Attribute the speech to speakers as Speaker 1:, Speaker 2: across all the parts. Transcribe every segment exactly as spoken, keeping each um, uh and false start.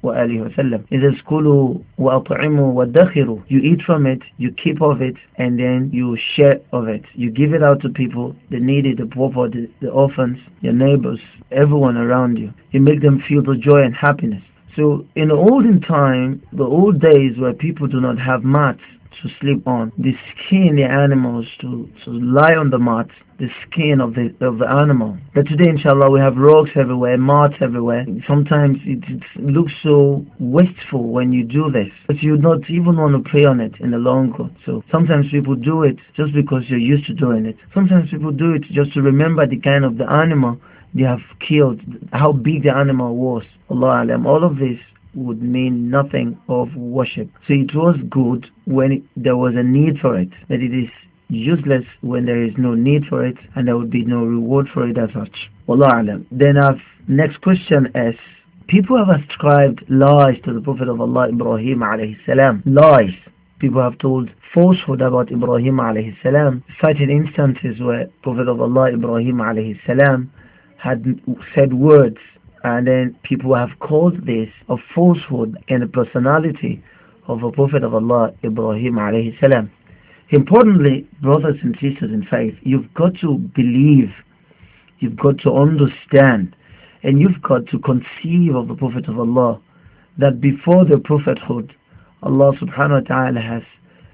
Speaker 1: وآله وسلم. It says كلوا وأطعموا وادخروا. You eat from it, you keep of it, and then you share of it. You give it out to people, the needy, the poor, the, the orphans, your neighbors, everyone around you. You make them feel the joy and happiness. So in the olden time, the old days where people do not have mats to sleep on, they skin the animals to, to lie on the mat, the skin of the of the animal. But today, inshallah, we have rugs everywhere, mats everywhere. Sometimes it, it looks so wasteful when you do this, but you don't even want to pray on it in the long run. So sometimes people do it just because you're used to doing it. Sometimes people do it just to remember the kind of the animal they have killed, how big the animal was. Allah alam. All of this would mean nothing of worship. So it was good when it, there was a need for it, but it is useless when there is no need for it and there would be no reward for it as such. Wallahu alam. Then our next question is, people have ascribed lies to the Prophet of Allah Ibrahim alayhi salam. Lies. People have told falsehood about Ibrahim alayhi salam. Cited instances where Prophet of Allah Ibrahim alayhi salam had said words, and then people have called this a falsehood in the personality of a Prophet of Allah Ibrahim alayhi salam. Importantly, brothers and sisters in faith, you've got to believe, you've got to understand, and you've got to conceive of the Prophet of Allah, that before the prophethood, Allah subhanahu wa ta'ala has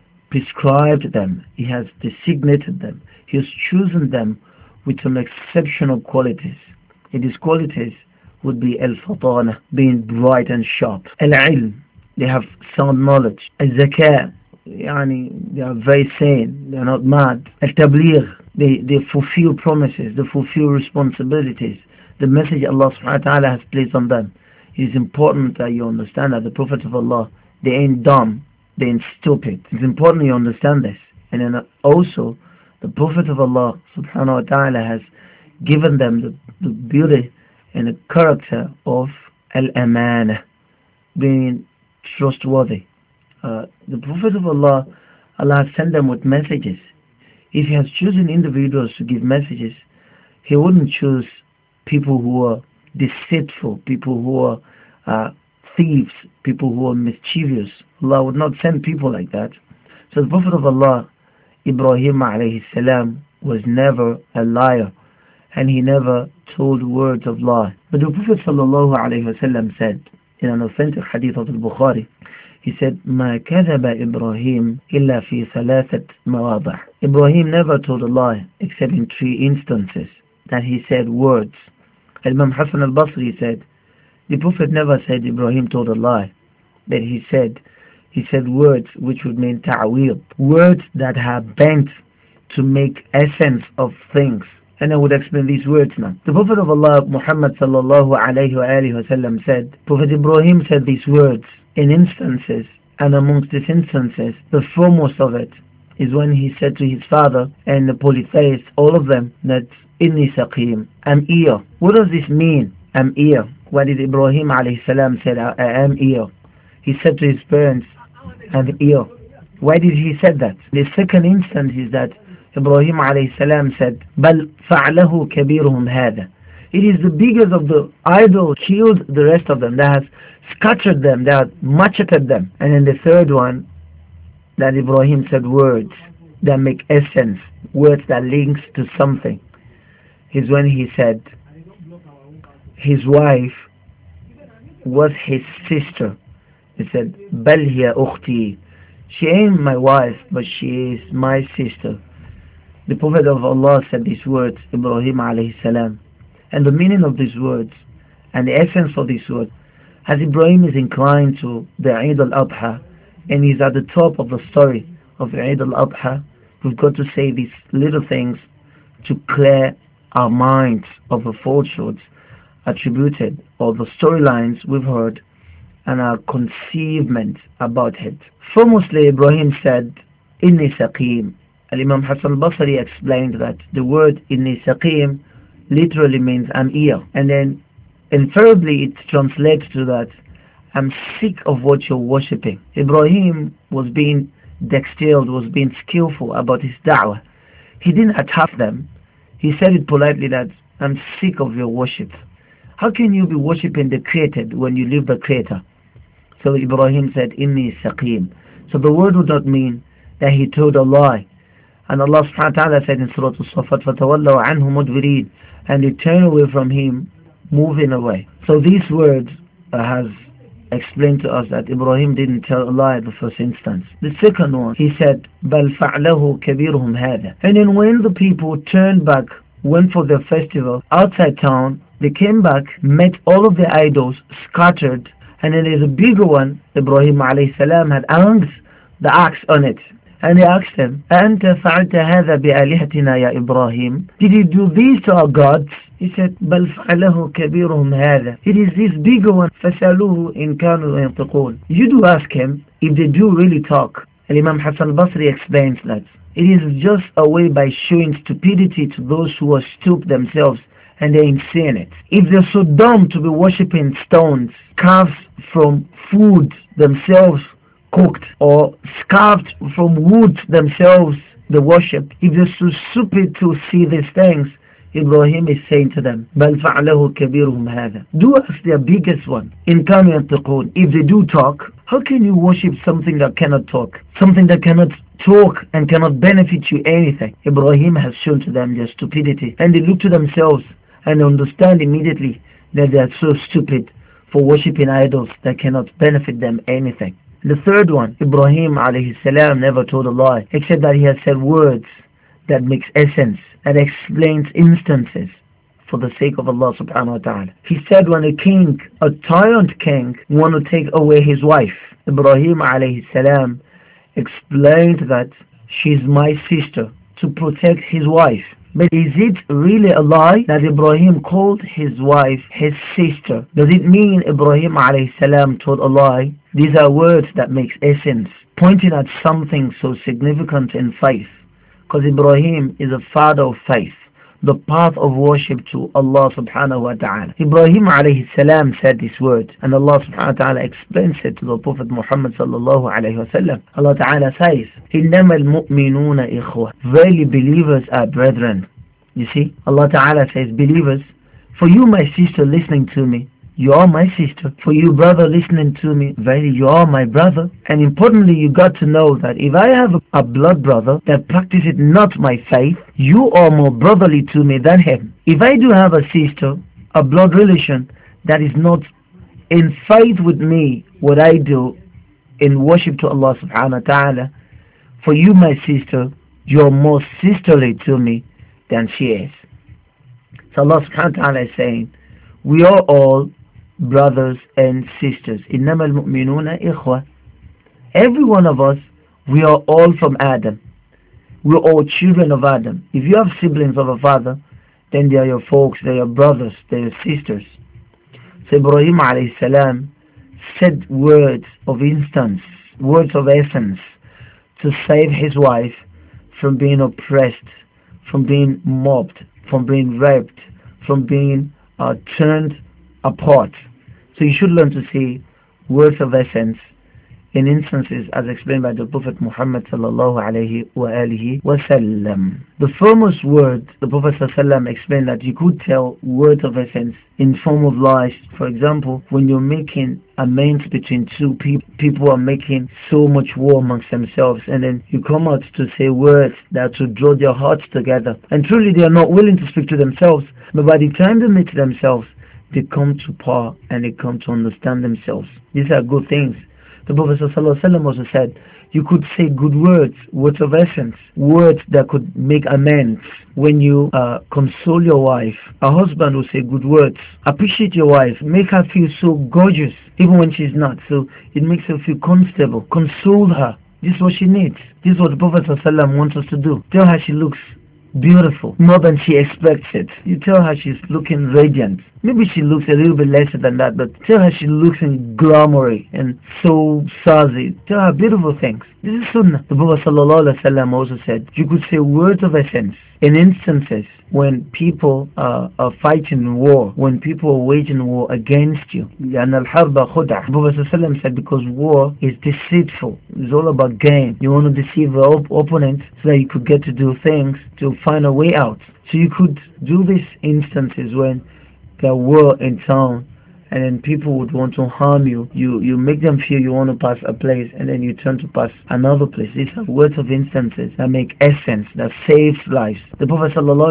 Speaker 1: prescribed them, He has designated them, He has chosen them with some exceptional qualities. And these qualities would be al-fatana, being bright and sharp, al-ilm, they have sound knowledge, al-zakah, yani they are very sane, they are not mad, al-tabligh, they, they fulfill promises, they fulfill responsibilities, the message Allah subhanahu wa ta'ala has placed on them. It is important that you understand that the Prophet of Allah, they ain't dumb, they ain't stupid. It's important you understand this. And then also, the Prophet of Allah subhanahu wa ta'ala has given them the, the beauty and the character of al-amana, being trustworthy. Uh, the Prophet of Allah, Allah has sent them with messages. If He has chosen individuals to give messages, He wouldn't choose people who are deceitful, people who are uh, thieves, people who are mischievous. Allah would not send people like that. So the Prophet of Allah, Ibrahim alayhi salam, was never a liar, and he never told words of lie. But the Prophet sallallahu alayhi wasallam said in an authentic hadith of al-Bukhari, he said, "Ma kadhaba Ibrahim illa fi thalathat mawadah." Ibrahim never told a lie except in three instances that he said words. Imam Hassan al-Basri said, the Prophet never said Ibrahim told a lie, but he said he said words which would mean ta'wil, words that are bent to make essence of things. And I would explain these words now. The Prophet of Allah, Muhammad sallallahu alayhi wa alihi wa sallam, said, Prophet Ibrahim said these words in instances, and amongst these instances, the foremost of it is when he said to his father and the polytheists, all of them, that Inni saqim, I'm ill. What does this mean? I'm ill. Why did Ibrahim alayhi salam said, I, I am ill? He said to his parents, I'm ill. Why did he say that? The second instance is that Ibrahim alayhi salam said, Bal fa'lahu kabiruhum hada. It is the biggest of the idols killed the rest of them, that has scattered them, that has macheted them. And then the third one, that Ibrahim said words that make essence, words that links to something, is when he said his wife was his sister. He said, Bal hiya ukhti. She ain't my wife, but she is my sister. The Prophet of Allah said these words, Ibrahim alayhi salam. And the meaning of these words and the essence of these words, as Ibrahim is inclined to the Eid al-Adha, and he's at the top of the story of Eid al-Adha, we've got to say these little things to clear our minds of the falsehoods attributed, or the storylines we've heard, and our conceivement about it. Foremostly, Ibrahim said, Inni saqim. Al-Imam Hassan al-Basri explained that the word Inni saqim literally means I'm ill. And then, inferably, it translates to that I'm sick of what you're worshipping. Ibrahim was being dexterous, was being skillful about his da'wah. He didn't attack them. He said it politely that I'm sick of your worship. How can you be worshipping the created when you leave the creator? So Ibrahim said, Inni saqim. So the word would not mean that he told a lie. And Allah subhanahu wa ta'ala said in Surah Al-Safat, فَتَوَلَّوْا عَنْهُ مُدْبِرِينَ, and they turn away from him, moving away. So these words uh, has explained to us that Ibrahim didn't tell a lie at the first instance. The second one, he said, بَلْ فَعْلَهُ كَبِيرُهُمْ هَذَا. And then when the people turned back, went for their festival outside town, they came back, met all of the idols scattered, and then there's a bigger one. Ibrahim alayhi salam had hanged the axe on it. And they asked him, أَنْتَ فَعَلْتَ هَذَا بِآلِهَتِنَا يَا إِبْرَاهِيمُ? Did you do this to our gods? He said, بَلْ فَعَلَهُ كَبِيرُهُمْ هَذَا. It is this bigger one. فَسَأَلُوهُ إِنْ كَانُوا يَنْطِقُونَ. You do ask him if they do really talk. And Imam Hassan al-Basri explains that it is just a way by showing stupidity to those who are stupid themselves and they ain't seeing it. If they're so dumb to be worshipping stones, carved from food themselves cooked, or scarved from wood themselves the worship, if they're so stupid to see these things, Ibrahim is saying to them, بَلْ فَعْلَهُ كَبِيرُهُمْ هَذَا. Do ask their biggest one. إِنْ كَانُوا يَنْطِقُونَ. If they do talk, how can you worship something that cannot talk? Something that cannot talk and cannot benefit you anything. Ibrahim has shown to them their stupidity, and they look to themselves and understand immediately that they are so stupid for worshipping idols that cannot benefit them anything. The third one, Ibrahim alayhi salam never told a lie, except that he has said words that makes essence, that explains instances for the sake of Allah subhanahu wa ta'ala. He said when a king, a tyrant king, wanted to take away his wife, Ibrahim alayhi salam explained that she's my sister, to protect his wife. But is it really a lie that Ibrahim called his wife his sister? Does it mean Ibrahim alayhi salam told a lie? These are words that makes essence, pointing at something so significant in faith. Because Ibrahim is a father of faith, the path of worship to Allah subhanahu wa ta'ala. Ibrahim alayhi salam said this word, and Allah subhanahu wa ta'ala explains it to the Prophet Muhammad sallallahu alayhi wa sallam. Allah ta'ala says, إِنَّمَا الْمُؤْمِنُونَ إِخْوَةً. Verily believers are brethren. You see, Allah ta'ala says, believers, for you my sister listening to me, you are my sister. For you brother listening to me, verily you are my brother. And importantly, you got to know that if I have a blood brother that practices not my faith, you are more brotherly to me than him. If I do have a sister, a blood relation that is not in faith with me, what I do in worship to Allah subhanahu wa ta'ala, for you my sister, you're more sisterly to me than she is. So Allah subhanahu wa ta'ala is saying, we are all brothers and sisters. إِنَّمَا الْمُؤْمِنُونَ إِخْوَةً. Every one of us, we are all from Adam. We're all children of Adam. If you have siblings of a father, then they are your folks, they are your brothers, they are your sisters. So Ibrahim alayhi salam said words of instance, words of essence, to save his wife from being oppressed, from being mobbed, from being raped, from being uh, turned apart. So you should learn to see words of essence in instances as explained by the Prophet Muhammad sallallahu alayhi wa alihi wa sallam. The foremost word, the Prophet sallallahu explained that you could tell words of essence in form of lies. For example, when you're making amends between two people, people are making so much war amongst themselves, and then you come out to say words that will draw their hearts together. And truly they are not willing to speak to themselves, but by the time they meet themselves, they come to power and they come to understand themselves. These are good things. The Prophet ﷺ also said, you could say good words, words of essence, words that could make amends. When you uh, console your wife, a husband will say good words. Appreciate your wife, make her feel so gorgeous, even when she's not. So it makes her feel comfortable. Console her. This is what she needs. This is what the Prophet ﷺ wants us to do. Tell her she looks beautiful, more than she expects it. You tell her she's looking radiant. Maybe she looks a little bit lesser than that, but tell her she looks in glamoury and so sassy. Tell her beautiful things. This is sunnah. The Prophet ﷺ also said, you could say words of essence in instances when people uh, are fighting war, when people are waging war against you. لأن الحرب خدعة. The Prophet ﷺ said, because war is deceitful. It's all about gain. You want to deceive the op opponent so that you could get to do things to find a way out. So you could do these instances when there were in town and then people would want to harm you. You you make them feel you want to pass a place, and then you turn to pass another place. These are words of instances that make essence, that saves lives. The Prophet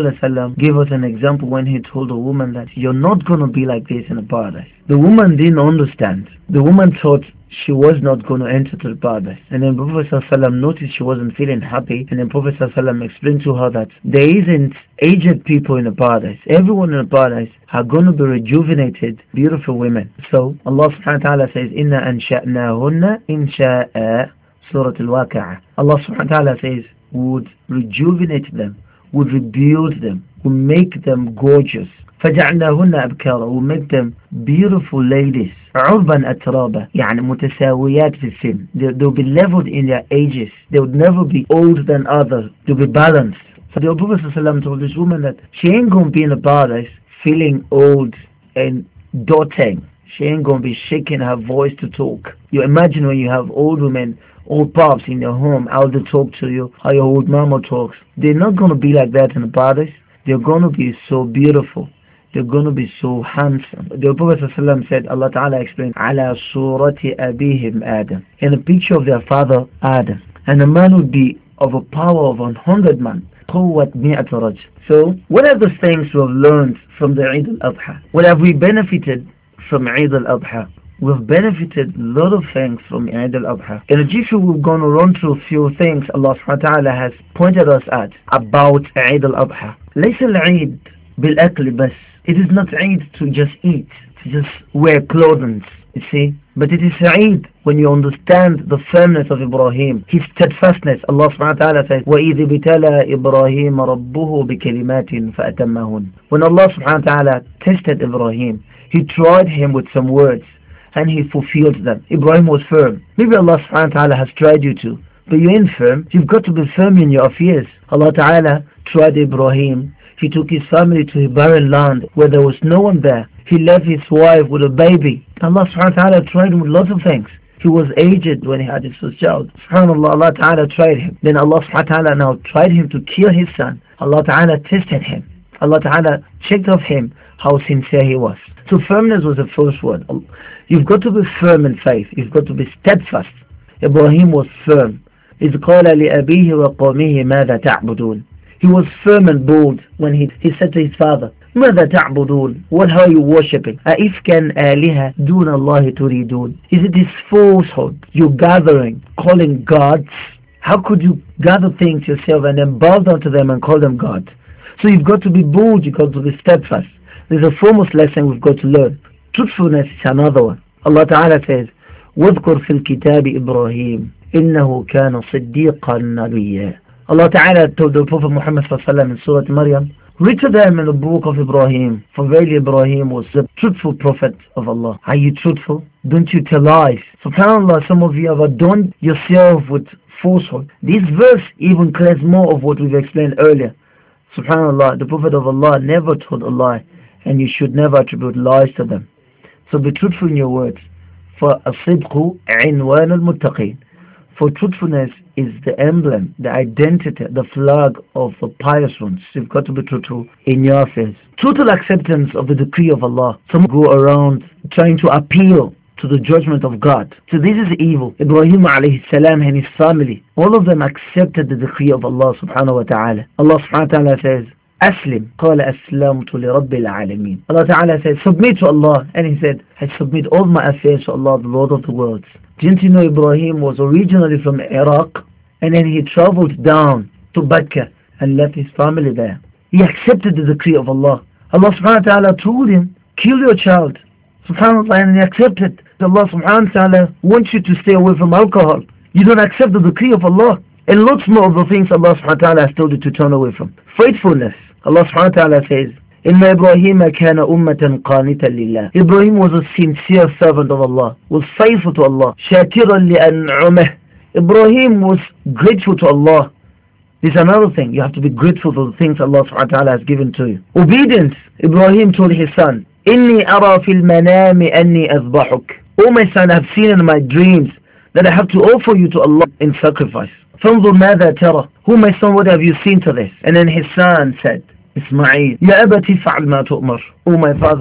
Speaker 1: ﷺ gave us an example when he told a woman that you're not going to be like this in a paradise. The woman didn't understand. The woman thought she was not going to enter to the paradise. And then Prophet ﷺ noticed she wasn't feeling happy. And then Prophet ﷺ explained to her that there isn't aged people in the paradise. Everyone in the paradise are going to be rejuvenated, beautiful women. So Allah subhanahu wa ta'ala says, Inna ansha'nahunna insha'a, Surah Al-Waqi'ah. Allah subhanahu wa ta'ala says, would rejuvenate them, would rebuild them, would make them gorgeous. فَجَعْنَاهُنَّ أَبْكَارًا, will make them beautiful ladies. عُرْبًا أَتْرَابًا, يعني متساويات في السن. They, they'll be leveled in their ages. They would never be older than others. They'll be balanced. So the Prophet ﷺ told this woman that she ain't going to be in the paradise feeling old and doting. She ain't going to be shaking her voice to talk. You imagine when you have old women, old pops in your home, how they talk to you, how your old mama talks. They're not going to be like that in the paradise. They're going to be so beautiful. They're going to be so handsome. The Prophet ﷺ said, Allah Ta'ala explained, عَلَى صُورَةِ أَبِيهِمْ آدَمْ, in a picture of their father Adam. And a man would be of a power of one hundred man. قُوَّةْ مِئَةَ رَجْلٍ. So, what are the things we have learned from the Eid al-Adha? What have we benefited from Eid al-Adha? We've benefited a lot of things from Eid al-Adha. In the G F, we're going to run through a few things Allah subhanahu wa ta'ala has pointed us at about Eid al-Adha. ليس العيد بالأكل بس. It is not Eid to just eat, to just wear clothing, you see. But it is Eid when you understand the firmness of Ibrahim, his steadfastness. Allah subhanahu wa ta'ala says, وَإِذِ بِتَلَى إِبْرَاهِيمَ رَبُّهُ بِكَلِمَاتٍ فَأَتَمَّهُنْ. When Allah subhanahu wa ta'ala tested Ibrahim, he tried him with some words and he fulfilled them. Ibrahim was firm. Maybe Allah subhanahu wa ta'ala has tried you too, but you ain't firm. You've got to be firm in your affairs. Allah ta'ala tried Ibrahim. He took his family to a barren land where there was no one there. He left his wife with a baby. Allah subhanahu wa ta'ala tried him with lots of things. He was aged when he had his first child. SubhanAllah, Allah ta'ala tried him. Then Allah subhanahu wa ta'ala now tried him to kill his son. Allah ta'ala tested him. Allah ta'ala checked of him how sincere he was. So firmness was the first word. You've got to be firm in faith. You've got to be steadfast. Ibrahim was firm. إِذْ قَالَ لِأَبِيهِ وَقَوْمِهِ مَاذَا تَعْبُدُونَ. He was firm and bold when he, he said to his father, ماذا تعبدون? What are you worshipping? أَإِفْكًا آلِهَةً دُونَ اللَّهِ تُرِيدُونَ. Is it this falsehood you're gathering, calling gods? How could you gather things yourself and then bow down to them and call them gods? So you've got to be bold, you've got to be steadfast. There's a foremost lesson we've got to learn. Truthfulness is another one. Allah Ta'ala says, وَاذْكُرْ فِي الْكِتَابِ إِبْرَاهِيمَ إِنَّهُ كَانَ صِدِّيقًا نَبِيًّا. Allah Ta'ala told the Prophet Muhammad in Surah Maryam, read to them in the book of Ibrahim, for verily Ibrahim was the truthful prophet of Allah. Are you truthful? Don't you tell lies? SubhanAllah, some of you have adorned yourself with falsehood. This verse even clears more of what we've explained earlier. SubhanAllah, the Prophet of Allah never told a lie, and you should never attribute lies to them. So be truthful in your words. For as-sidqu inwan al-muttaqin. For truthfulness is the emblem, the identity, the flag of the pious ones. You've got to be truthful in your affairs. Total acceptance of the decree of Allah. Some go around trying to appeal to the judgment of God. So this is evil. Ibrahim alayhi salam and his family, all of them accepted the decree of Allah subhanahu wa ta'ala. Allah subhanahu wa ta'ala says, Aslim, قال أسلمت لرب العالمين. Allah Ta'ala said, submit to Allah. And he said, I submit all my affairs to Allah, the Lord of the worlds. Didn't you know Ibrahim was originally from Iraq? And then he traveled down to Becca and left his family there. He accepted the decree of Allah. Allah Subhanahu wa Ta'ala told him, kill your child. SubhanAllah, and he accepted. Allah Subhanahu wa Ta'ala wants you to stay away from alcohol. You don't accept the decree of Allah. And lots more of the things Allah Subhanahu wa Ta'ala has told you to turn away from. Faithfulness. Allah Subhanahu wa Ta'ala says, Inna Ibrahim kana ummatan qanitan lillah. Ibrahim was a sincere servant of Allah, was faithful to Allah. Shakiran li an'umah. Ibrahim was grateful to Allah. This is another thing. You have to be grateful for the things Allah Subhanahu wa Ta'ala has given to you. Obedience. Ibrahim told his son, Inni ara fil manami anni azbahuk. O my son, I have seen in my dreams that I have to offer you to Allah in sacrifice. فانظر ماذا ترى. Who, my son, what have you seen to this? And then his son said, Ismail, Ya abati fa'al ma tu'mar. Oh my father,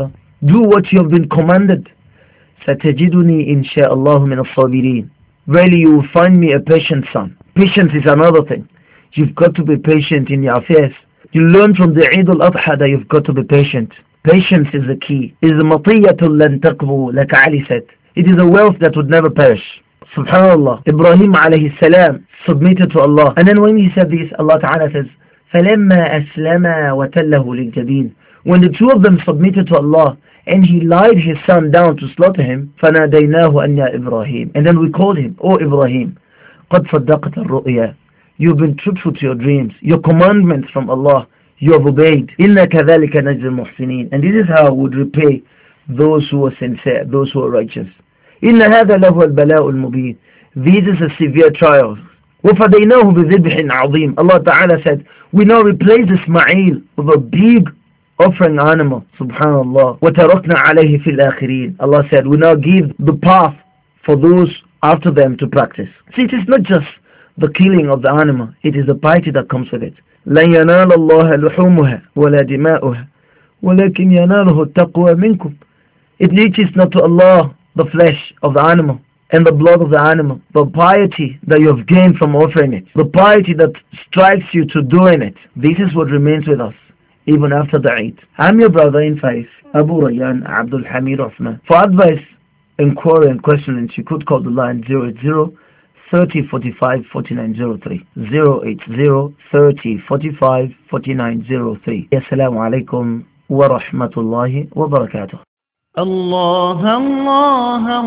Speaker 1: Do what you have been commanded. ستجدني إن شاء الله من الصابرين. Really, you will find me a patient son. Patience is another thing. You've got to be patient in your affairs. You learn from the Eid al-Adha that you've got to be patient. Patience is the key. It is مطية لن تقبو, like Ali said. It is a wealth that would never perish. Subhanallah. Ibrahim alayhi salam submitted to Allah. And then when he said this, Allah Ta'ala says, فَلَمَّا أَسْلَمَا وَتَلَّهُ لِلْجَبِينِ. When the two of them submitted to Allah, and he lied his son down to slaughter him, فَنَادَيْنَاهُ أَنْ يَا إِبْرَاهِيمُ. And then we called him, O Ibrahim, قَدْ صَدَّقْتَ الرُّؤْيَا. You've been truthful to your dreams, your commandments from Allah, you have obeyed. إِنَّا كَذَلِكَ نَجْزِي الْمُحْسِنِينَ. And this is how I would repay those who are sincere, those who are righteous. إِنَّ هَذَا لَهُوَ الْبَلَاءُ الْمُبِينُ. This is a severe trial. وَفَدَيْنَاهُ بِذِبْحٍ عَظِيمٍ. Allah Ta'ala said, we now replace Ismail with a big offering animal. Subhanallah. وَتَرَكْنَا عَلَيْهِ فِي الْآخِرِينَ. Allah said, we now give the path for those after them to practice. See, it is not just the killing of the animal, it is the piety that comes with it. لَنْ يَنَالَ اللَّهَ لُحُومُهَا وَلَا دِمَاؤُهَا وَلَكِنْ يَنَالُهُ التَّقْوَى مِنْكُمْ. It reaches not to Allah the flesh of the animal and the blood of the animal, the piety that you have gained from offering it, the piety that strikes you to doing it. This is what remains with us even after the Eid. I'm your brother in faith, Abu Rayyan Abdul Hamid Uthman. For advice, inquiry and questioning, you could call the line zero eight zero, thirty, forty-five, forty-nine zero three. zero eight zero, thirty, forty-five, forty-nine zero three. Assalamu alaikum wa rahmatullahi wa barakatuh.
Speaker 2: Allah, Allah,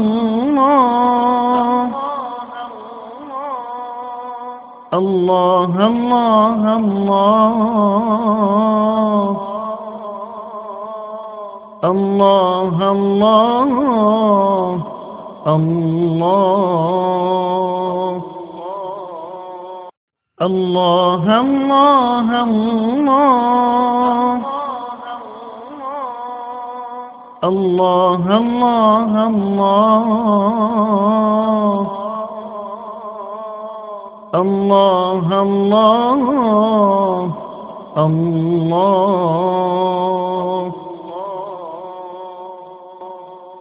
Speaker 2: Allah. Allah, Allah, Allah. Allah, Allah, Allah. Allah, Allah, Allah. Allah, Allah, Allah. Allah, Allah, Allah.